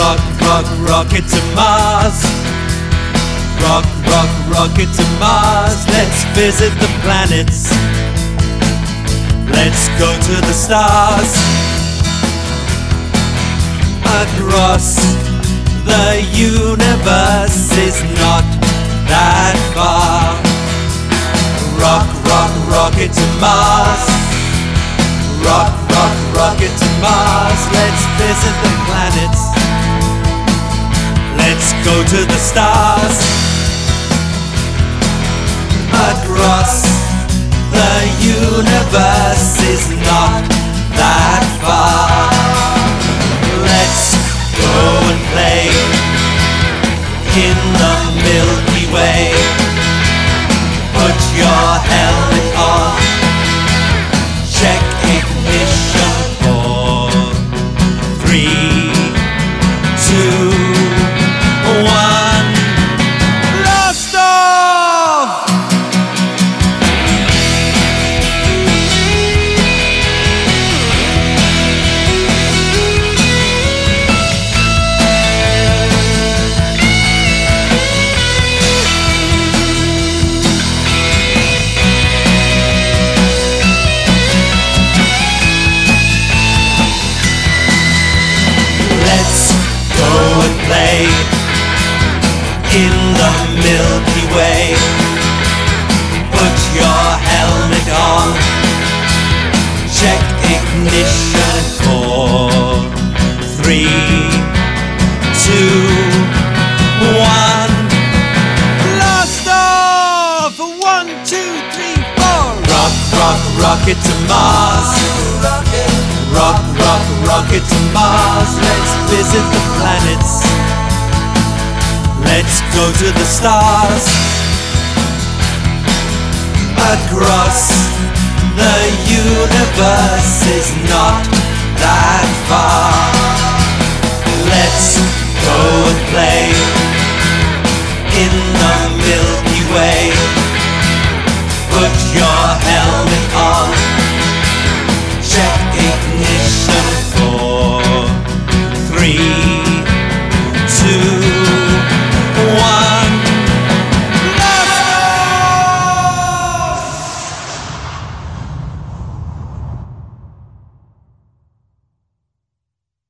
rocket to Mars. Rocket to Mars. Let's visit the planets. Let's go to the stars. Across the universe is not that far. Rocket to Mars. Rocket to Mars. Let's visit the planets. Let's go to the stars. Across the universe is not that far. Let's go and play in the Milky Way. Put your helmet on. Check ignition for 3, 2, 1. Blast off! Play in the Milky Way. Put your helmet on. Check ignition for 3, 2, 1. Blast off! 1, 2, 3, 4. Rocket to Mars. Rocket to Mars. Let's visit the planets. Let's go to the stars. Across the universe is not that far. Let's go and play